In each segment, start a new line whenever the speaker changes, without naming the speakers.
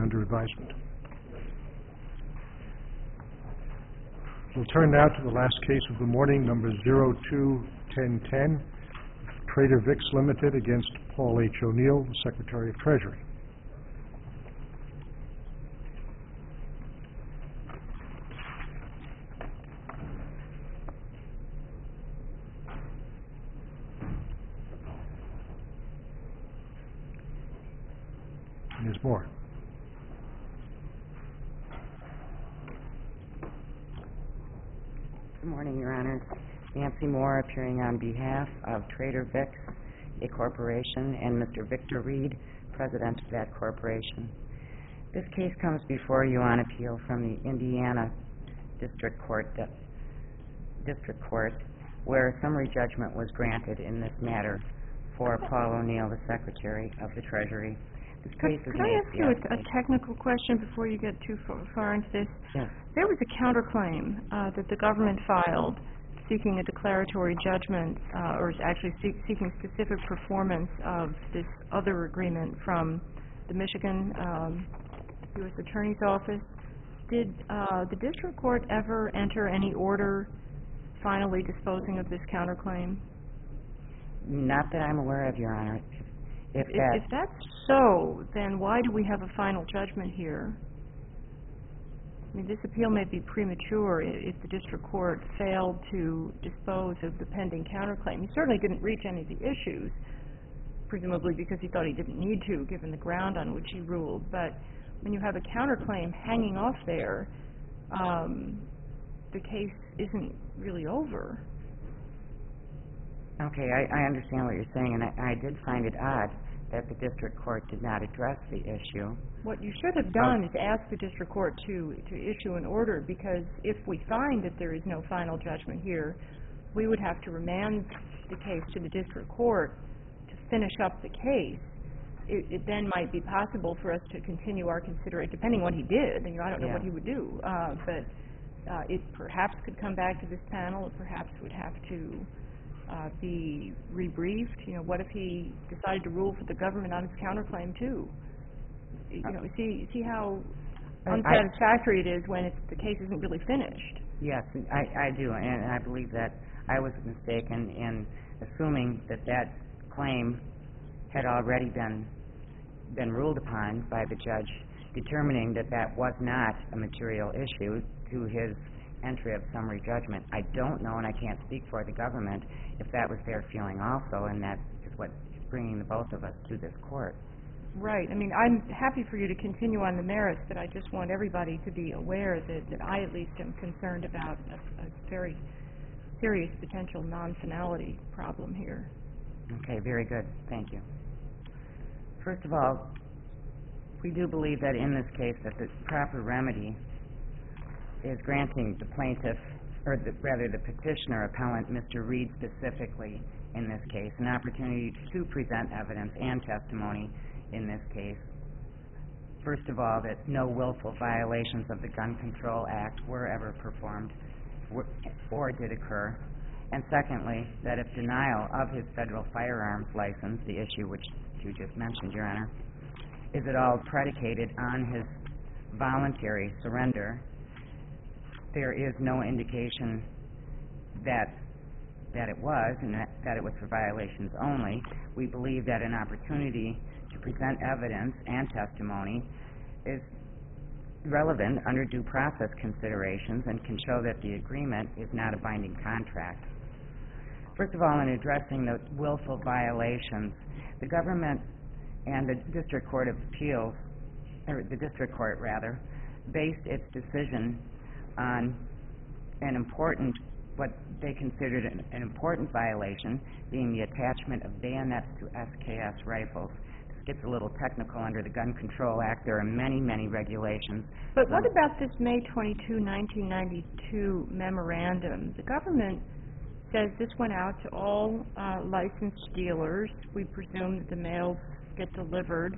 under advisement. We'll turn now to the last case of the morning, number 02-1010, Trader Vic's Limited against Paul H. O'Neill, the Secretary of Treasury. Ms. Moore.
Good morning, Your Honor. Nancy Moore, appearing on behalf of Trader Vic's, a corporation, and Mr. Victor Reed, president of that corporation. This case comes before you on appeal from the Indiana District Court, where a summary judgment was granted in this matter for Paul O'Neill, the Secretary of the Treasury. This case is
Could I ask you a technical question before you get too far into this?
Yes.
There was a counterclaim that the government filed seeking a declaratory judgment, or actually seeking specific performance of this other agreement from the Michigan U.S. Attorney's Office. Did the district court ever enter any order finally disposing of this counterclaim?
Not that I'm aware of, Your Honor.
If that's so, then why do we have a final judgment here? I mean, this appeal may be premature if the district court failed to dispose of the pending counterclaim. He certainly didn't reach any of the issues, presumably because he thought he didn't need to, given the ground on which he ruled. But when you have a counterclaim hanging off there, the case isn't really over.
Okay, I understand what you're saying, and I did find it odd that the district court did not address the issue.
What you should have done is ask the district court to issue an order, because if we find that there is no final judgment here, we would have to remand the case to the district court to finish up the case. It then might be possible for us to continue our consideration, depending on what he did. And, I don't know what he would do, but it perhaps could come back to this panel, or perhaps would have to be rebriefed. What if he decided to rule for the government on his counterclaim too? See how unsatisfactory it is when the case isn't really finished.
Yes, I do, and I believe that I was mistaken in assuming that that claim had already been ruled upon by the judge, determining that that was not a material issue to his entry of summary judgment. I don't know, and I can't speak for the government, if that was their feeling also, and that is what is bringing the both of us to this court.
Right. I mean, I'm happy for you to continue on the merits, but I just want everybody to be aware that I at least am concerned about a very serious potential non-finality problem here.
Okay, very good. Thank you. First of all, we do believe that in this case that the proper remedy is granting the plaintiff, or rather the petitioner appellant, Mr. Reed specifically in this case, an opportunity to present evidence and testimony in this case. First of all, that no willful violations of the Gun Control Act were ever performed or did occur. And secondly, that if denial of his federal firearms license, the issue which you just mentioned, Your Honor, is at all predicated on his voluntary surrender, there is no indication that it was, and that it was for violations only. We believe that an opportunity to present evidence and testimony is relevant under due process considerations and can show that the agreement is not a binding contract. First of all, in addressing the willful violations, the government and the District Court of Appeals, or the District Court rather, based its decision on what they considered an important violation, being the attachment of bayonets to SKS rifles. This gets a little technical under the Gun Control Act. There are many, many regulations.
But what about this May 22, 1992 memorandum? The government says this went out to all licensed dealers. We presume that the mails get delivered.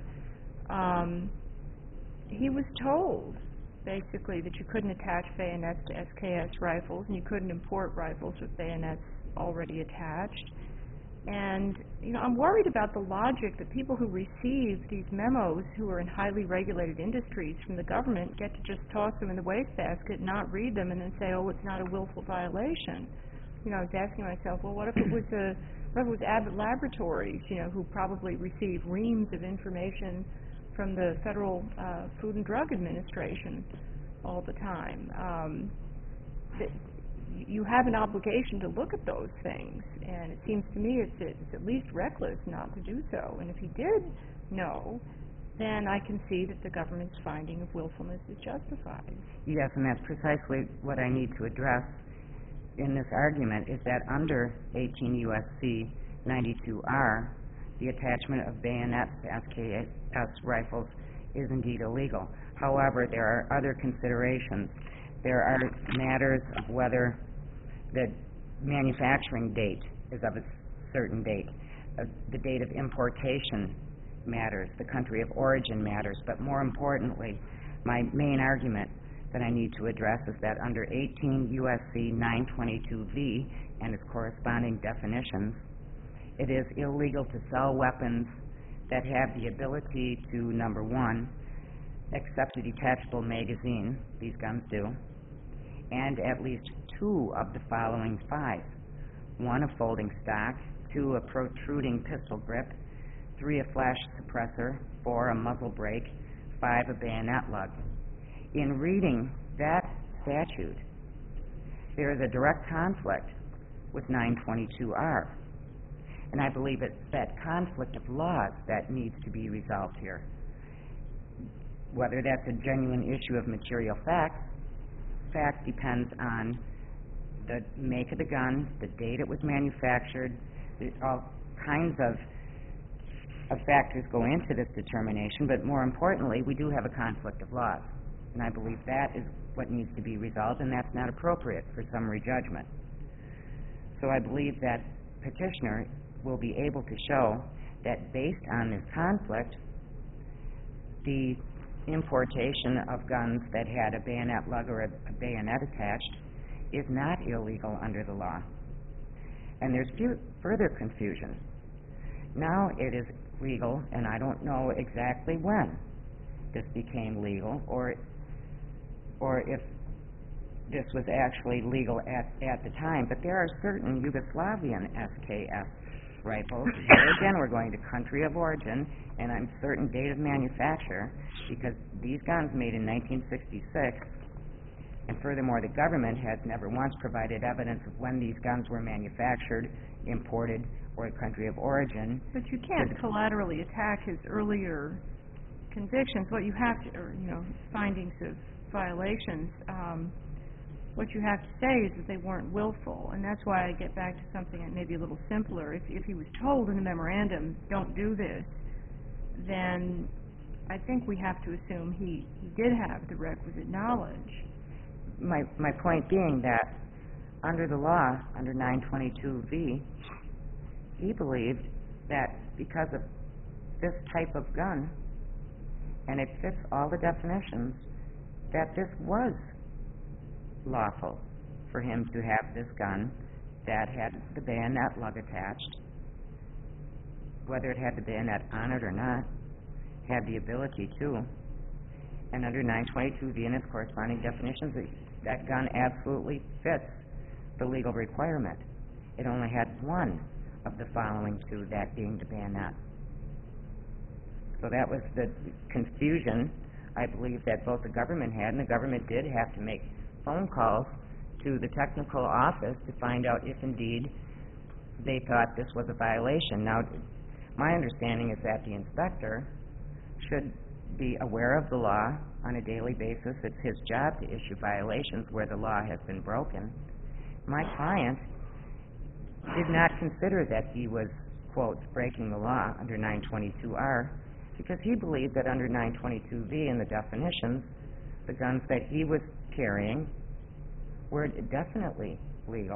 He was told, basically, that you couldn't attach bayonets to SKS rifles, and you couldn't import rifles with bayonets already attached. And, I'm worried about the logic that people who receive these memos who are in highly regulated industries from the government get to just toss them in the wastebasket, not read them, and then say, oh, it's not a willful violation. I was asking myself, well, what if it was Abbott Laboratories, who probably receive reams of information from the Federal Food and Drug Administration all the time. You have an obligation to look at those things, and it seems to me it's at least reckless not to do so. And if he did know, then I can see that the government's finding of willfulness is justified.
Yes, and that's precisely what I need to address in this argument, is that under 18 U.S.C. 92R, the attachment of bayonets to SKS rifles is indeed illegal. However, there are other considerations. There are matters of whether the manufacturing date is of a certain date. The date of importation matters. The country of origin matters. But more importantly, my main argument that I need to address is that under 18 U.S.C. 922V and its corresponding definitions, it is illegal to sell weapons that have the ability to, number one, accept a detachable magazine, these guns do, and at least two of the following five: one, a folding stock; two, a protruding pistol grip; three, a flash suppressor; four, a muzzle brake; five, a bayonet lug. In reading that statute, there is a direct conflict with 922R, and I believe it's that conflict of laws that needs to be resolved here. Whether that's a genuine issue of material fact depends on the make of the gun, the date it was manufactured. All kinds of factors go into this determination, but more importantly, we do have a conflict of laws, and I believe that is what needs to be resolved, and that's not appropriate for summary judgment. So I believe that petitioner will be able to show that based on this conflict, the importation of guns that had a bayonet lug or a bayonet attached is not illegal under the law. And there's further confusion. Now it is legal, and I don't know exactly when this became legal, or if this was actually legal at the time, but there are certain Yugoslavian SKS rifles. Here again, we're going to country of origin, and I'm certain date of manufacture, because these guns made in 1966, and furthermore, the government has never once provided evidence of when these guns were manufactured, imported, or the country of origin.
But you can't collaterally attack his earlier convictions. What you have to, or, findings of violations, what you have to say is that they weren't willful, and that's why I get back to something that may be a little simpler. If he was told in the memorandum, don't do this, then I think we have to assume he did have the requisite knowledge.
My point being that under the law, under 922V, he believed that because of this type of gun, and it fits all the definitions, that this was lawful for him to have this gun that had the bayonet lug attached, whether it had the bayonet on it or not, had the ability to. And under 922V and its corresponding definitions, that gun absolutely fits the legal requirement. It only had one of the following two, that being the bayonet. So that was the confusion, I believe, that both the government had, and the government did have to make phone calls to the technical office to find out if indeed they thought this was a violation. Now, my understanding is that the inspector should be aware of the law on a daily basis. It's his job to issue violations where the law has been broken. My client did not consider that he was, quote, breaking the law under 922R, because he believed that under 922V and the definitions, the guns that he was carrying were definitely legal.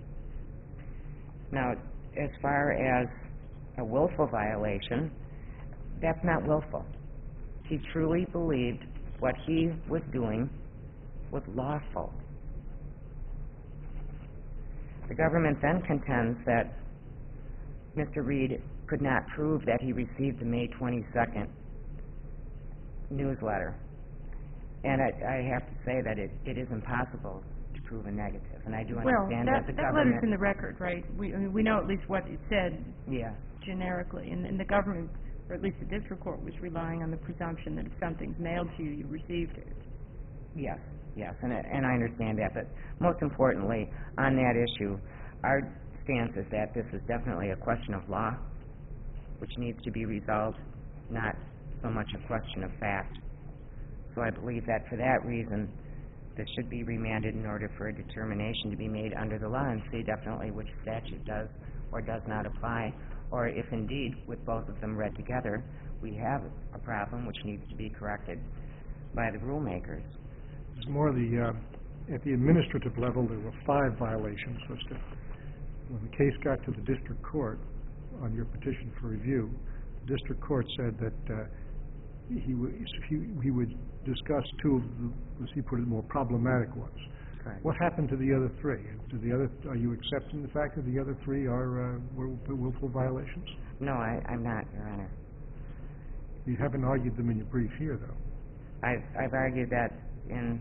Now, as far as a willful violation, that's not willful. He truly believed what he was doing was lawful. The government then contends that Mr. Reed could not prove that he received the May 22nd newsletter. And I have to say that it is impossible to prove a negative, and I do understand that the
that
government...
letter's in the record, right? We know at least what it said
Yeah.
generically, and the government, or at least the district court, was relying on the presumption that if something's mailed to you, you received it.
Yes, and I understand that, but most importantly, on that issue, our stance is that this is definitely a question of law, which needs to be resolved, not so much a question of fact. So I believe that for that reason, this should be remanded in order for a determination to be made under the law and see definitely which statute does or does not apply, or if indeed, with both of them read together, we have a problem which needs to be corrected by the rulemakers.
It's more at the administrative level, there were 5 violations listed. When the case got to the district court on your petition for review, the district court said that he would discuss 2 of the, as he put it, more problematic ones.
Correct.
What happened to the other 3? Are you accepting the fact that the other 3 are willful violations?
No, I'm not, Your Honor.
You haven't argued them in your brief here, though.
I've argued that in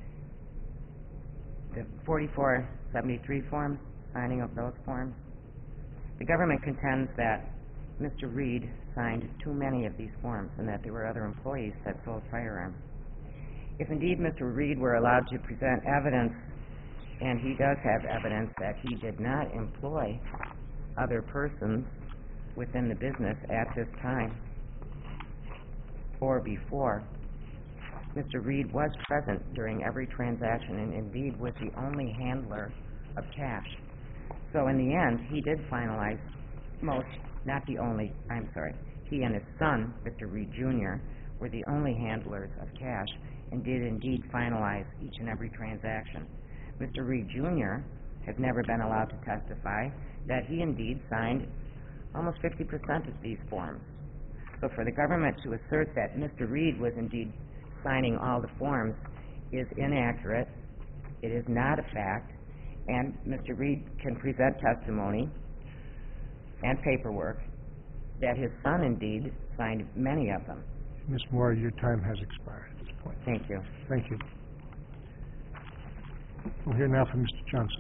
the 4473 forms, signing of those forms, the government contends that Mr. Reed signed too many of these forms and that there were other employees that sold firearms. If indeed Mr. Reed were allowed to present evidence, and he does have evidence that he did not employ other persons within the business at this time or before, Mr. Reed was present during every transaction and indeed was the only handler of cash. So in the end, he did finalize he and his son, Victor Reed Jr., were the only handlers of cash and did indeed finalize each and every transaction. Mr. Reed Jr. has never been allowed to testify that he indeed signed almost 50% of these forms. So for the government to assert that Mr. Reed was indeed signing all the forms is inaccurate. It is not a fact, and Mr. Reed can present testimony and paperwork that his son indeed signed many of them.
Ms. Moore, your time has expired at this point.
Thank you.
Thank you. We'll hear now from Mr. Johnson.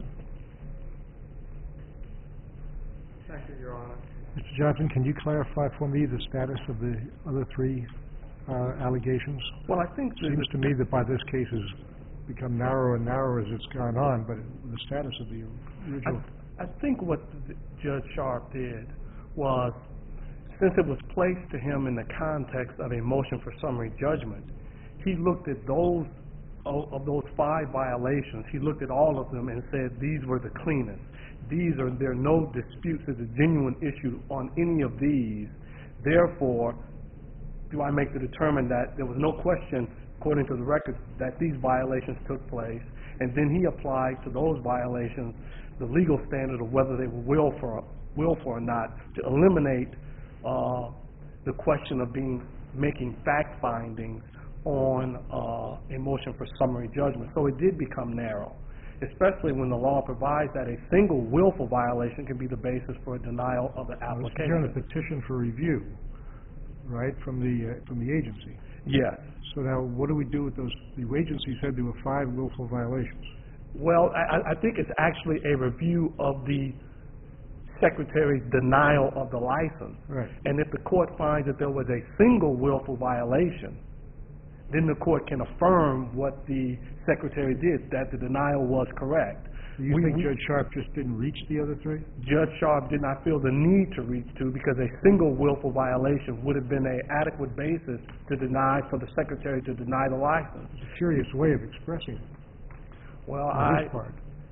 Thank you, Your Honor.
Mr. Johnson, can you clarify for me the status of the other 3 allegations?
Well, I think
It seems to me that by this case has become narrower and narrower as it's gone on, but the status of the original...
I think what Judge Sharp did was, since it was placed to him in the context of a motion for summary judgment, he looked at those 5 violations. He looked at all of them and said these were the cleanest. There are no disputes. There's a genuine issue on any of these. Therefore, do I make the determination that there was no question, according to the record, that these violations took place, and then he applied to those violations the legal standard of whether they were willful or not, to eliminate the question of making fact findings on a motion for summary judgment. So it did become narrow, especially when the law provides that a single willful violation can be the basis for a denial of the application.
You're on a petition for review, right, from the agency?
Yes.
So now, what do we do with those? The agency said there were 5 willful violations.
Well, I think it's actually a review of the Secretary's denial of the license.
Right.
And if the court finds that there was a single willful violation, then the court can affirm what the Secretary did, that the denial was correct.
Do you think Judge Sharp just didn't reach the other 3?
Judge Sharp did not feel the need to reach 2 because a single willful violation would have been an adequate basis for the Secretary to deny the license.
It's a curious way of expressing it.
Well,
on his part.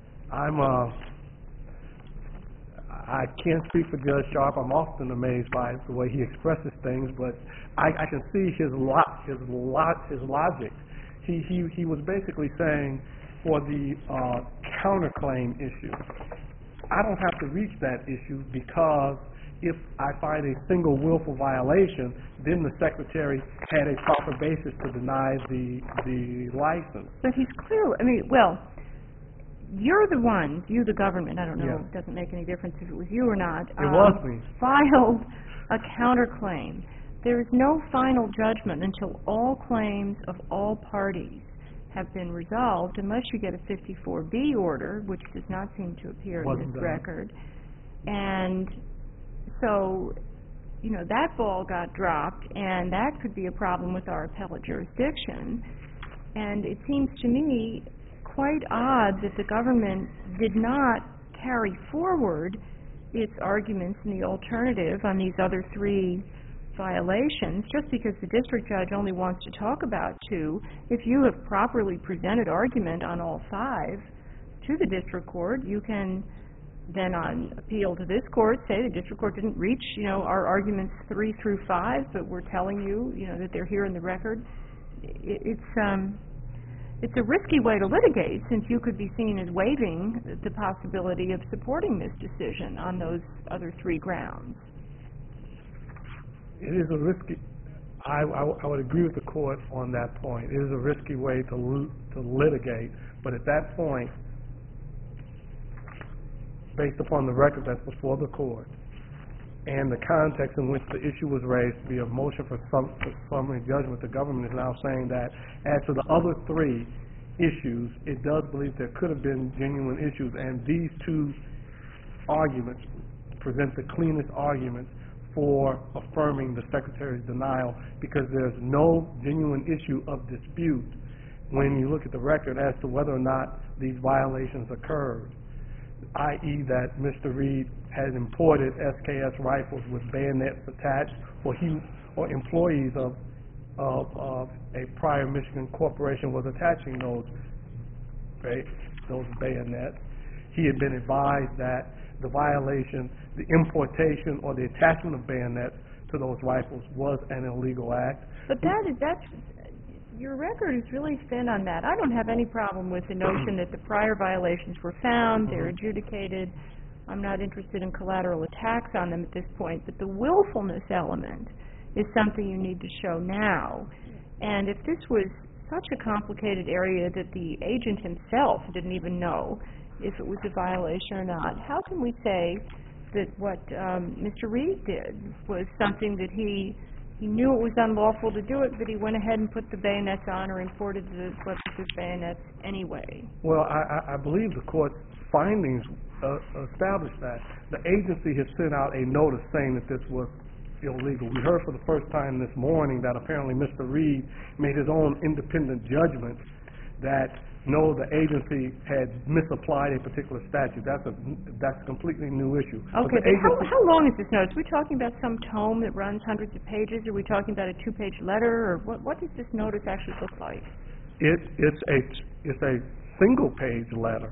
I can't speak for Judge Sharp. I'm often amazed by the way he expresses things, but I can see his logic. He was basically saying, for the counterclaim issue, I don't have to reach that issue because if I find a single willful violation, then the Secretary had a proper basis to deny the license.
But he's clearly, you're the ones, you the government, I don't know,
Yeah.
it doesn't make any difference if it was you or not.
It was me.
Filed a counterclaim. There is no final judgment until all claims of all parties have been resolved, unless you get a 54B order, which does not seem to appear in
Wasn't
this
done.
record. And so, you know, that ball got dropped, and that could be a problem with our appellate jurisdiction. And it seems to me quite odd that the government did not carry forward its arguments in the alternative on these other 3 violations, just because the district judge only wants to talk about 2. If you have properly presented argument on all 5 to the district court, you can then on appeal to this court say the district court didn't reach, you know, our arguments 3 through 5, but we're telling you, you know, that they're here in the record. It's a risky way to litigate, since you could be seen as waiving the possibility of supporting this decision on those other 3 grounds.
It is a risky, I would agree with the court on that point. It is a risky way to litigate, but at that point, based upon the record that's before the court, and the context in which the issue was raised to be a motion for summary judgment, the government is now saying that as to the other 3 issues, it does believe there could have been genuine issues, and these 2 arguments present the cleanest arguments for affirming the Secretary's denial, because there's no genuine issue of dispute when you look at the record as to whether or not these violations occurred, i.e. that Mr. Reed had imported SKS rifles with bayonets attached, or employees of a prior Michigan corporation was attaching those bayonets. He had been advised that the violation, the importation or the attachment of bayonets to those rifles was an illegal act.
But that's your record is really thin on that. I don't have any problem with the notion that the prior violations were found, they're adjudicated. I'm not interested in collateral attacks on them at this point, but the willfulness element is something you need to show now. And if this was such a complicated area that the agent himself didn't even know if it was a violation or not, how can we say that what Mr. Reed did was something that he knew it was unlawful to do it, but he went ahead and put the bayonets on or imported the weapons with bayonets anyway?
Well, I believe the court's findings established that. The agency has sent out a notice saying that this was illegal. We heard for the first time this morning that apparently Mr. Reed made his own independent judgment that no, the agency had misapplied a particular statute. That's a completely new issue.
Okay, but how long is this notice? Are we talking about some tome that runs hundreds of pages? Are we talking about a 2-page letter? Or what does this notice actually look like?
It's a single-page letter.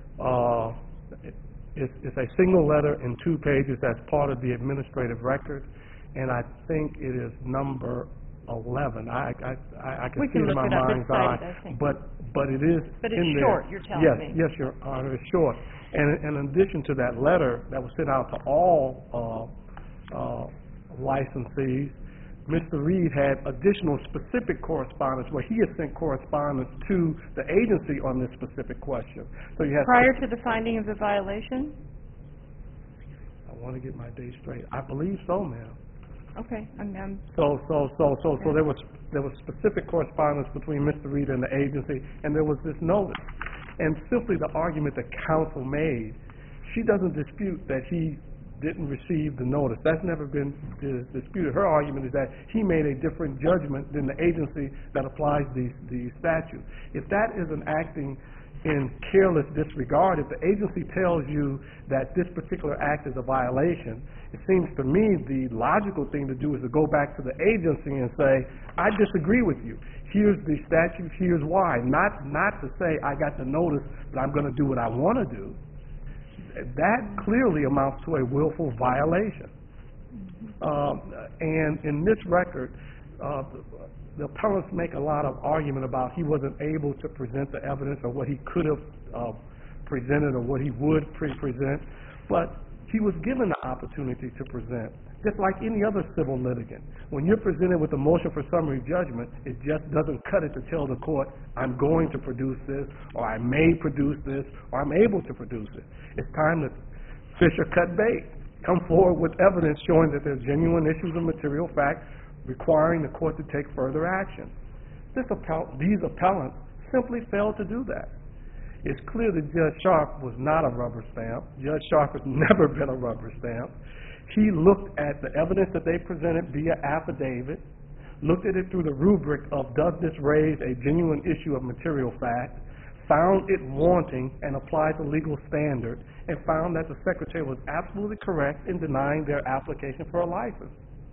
It's a single letter in 2 pages that's part of the administrative record, and I think it is number 11. I can see it in my mind's eye, but it is.
But it's
in
short.
there.
You're telling me.
Yes, Your Honor, it's short. And in addition to that letter that was sent out to all licensees, Mr. Reed had additional specific correspondence where he had sent correspondence to the agency on this specific question. So you have
prior to the finding of the violation?
I want to get my dates straight. I believe so, ma'am.
Okay,
So there was specific correspondence between Mr. Reed and the agency, and there was this notice. And simply the argument that counsel made, she doesn't dispute that he didn't receive the notice. That's never been disputed. Her argument is that he made a different judgment than the agency that applies the statute. If that isn't acting in careless disregard, if the agency tells you that this particular act is a violation, it seems to me the logical thing to do is to go back to the agency and say, I disagree with you. Here's the statute, here's why. Not to say I got the notice, but I'm going to do what I want to do. That clearly amounts to a willful violation. And in this record, the appellants make a lot of argument about he wasn't able to present the evidence or what he could have presented or what he would present, but he was given the opportunity to present just like any other civil litigant. When you're presented with a motion for summary judgment, it just doesn't cut it to tell the court, I'm going to produce this, or I may produce this, or I'm able to produce it. It's time to fish or cut bait. Come forward with evidence showing that there's genuine issues of material fact requiring the court to take further action. These appellants simply failed to do that. It's clear that Judge Sharp was not a rubber stamp. Judge Sharp has never been a rubber stamp. He looked at the evidence that they presented via affidavit, looked at it through the rubric of does this raise a genuine issue of material fact, found it wanting and applied the legal standard, and found that the Secretary was absolutely correct in denying their application for a license.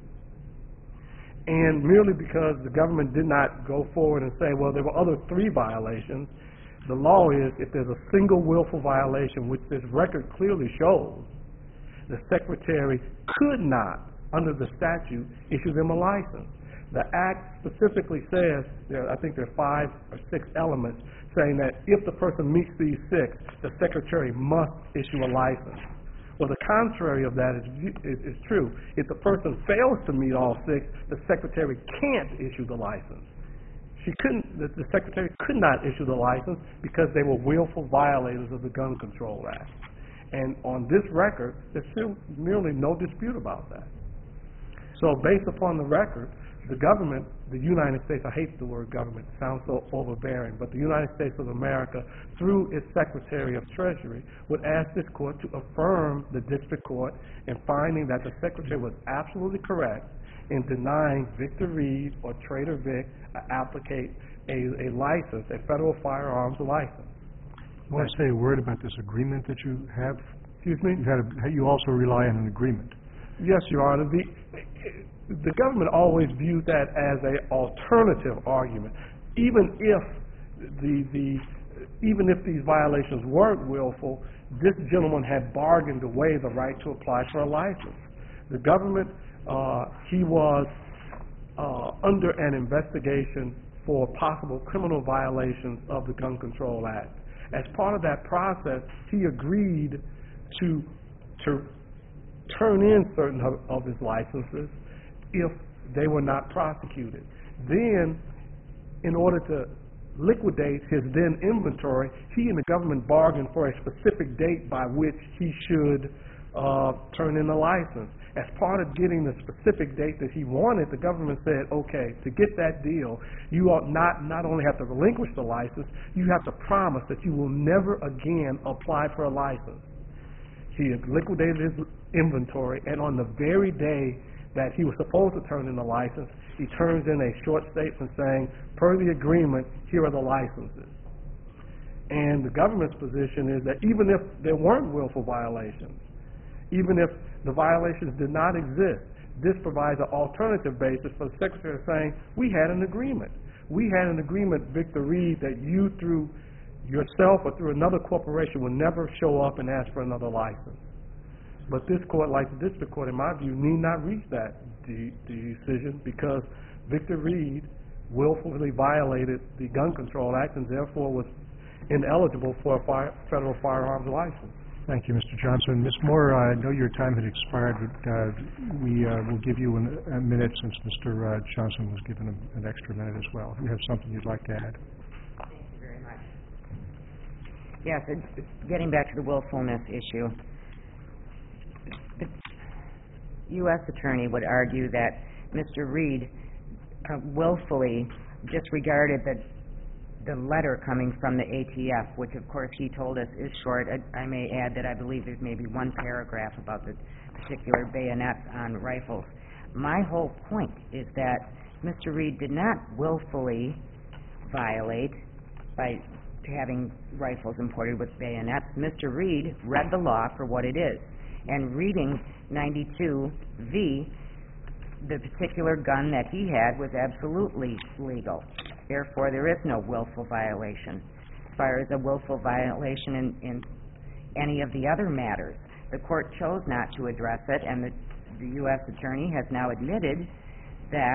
And merely because the government did not go forward and say, well, there were other 3 violations, the law is if there's a single willful violation, which this record clearly shows, the Secretary could not, under the statute, issue them a license. The Act specifically says, I think there are 5 or 6 elements, saying that if the person meets these 6, the Secretary must issue a license. Well, the contrary of that is true. If the person fails to meet all 6, the Secretary can't issue the license. The Secretary could not issue the license because they were willful violators of the Gun Control Act. And on this record, there's merely no dispute about that. So based upon the record, the government, the United States, I hate the word government, it sounds so overbearing, but the United States of America, through its Secretary of Treasury, would ask this court to affirm the district court in finding that the Secretary was absolutely correct in denying Victor Reed or Trader Vic a license, a federal firearms license.
I want to say a word about this agreement that you have.
Excuse me?
You also rely on an agreement.
Yes, Your Honor. The government always viewed that as an alternative argument. Even if these violations weren't willful, this gentleman had bargained away the right to apply for a license. The government, he was under an investigation for possible criminal violations of the Gun Control Act. As part of that process, he agreed to turn in certain of his licenses if they were not prosecuted. Then, in order to liquidate his then inventory, he and the government bargained for a specific date by which he should turn in the license. As part of getting the specific date that he wanted, the government said, okay, to get that deal, you ought not only have to relinquish the license, you have to promise that you will never again apply for a license. He had liquidated his inventory, and on the very day that he was supposed to turn in the license, he turns in a short statement saying, per the agreement, here are the licenses. And the government's position is that even if there weren't willful violations, even if the violations did not exist, this provides an alternative basis for the Secretary saying, we had an agreement. We had an agreement, Victor Reed, that you through yourself or through another corporation would never show up and ask for another license. But this court, like the district court, in my view, need not reach that decision because Victor Reed willfully violated the Gun Control Act and therefore was ineligible for a federal firearms license.
Thank you, Mr. Johnson. Ms. Moore, I know your time had expired, but we will give you a minute since Mr. Johnson was given an extra minute as well. If you have something you'd like to add.
Thank you very much. Yes, getting back to the willfulness issue, the U.S. Attorney would argue that Mr. Reed willfully disregarded the letter coming from the ATF, which of course he told us is short. I may add that I believe there's maybe one paragraph about the particular bayonets on rifles. My whole point is that Mr. Reed did not willfully violate by having rifles imported with bayonets. Mr. Reed read the law for what it is, and reading 92V, the particular gun that he had was absolutely legal. Therefore, there is no willful violation. As far as a willful violation in any of the other matters, the court chose not to address it, and the U.S. Attorney has now admitted that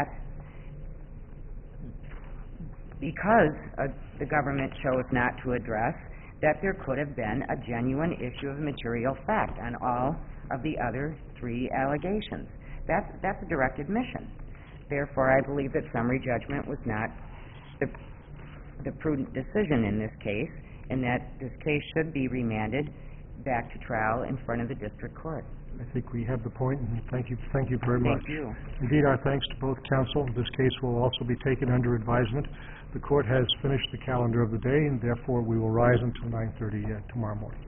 because the government chose not to address, that there could have been a genuine issue of material fact on all of the other 3 allegations. That's a direct admission. Therefore, I believe that summary judgment was not the prudent decision in this case, and that this case should be remanded back to trial in front of the district court.
I think we have the point, and thank you very much.
Thank you.
Indeed, our thanks to both counsel. This case will also be taken under advisement. The court has finished the calendar of the day, and therefore we will rise until 9:30 tomorrow morning.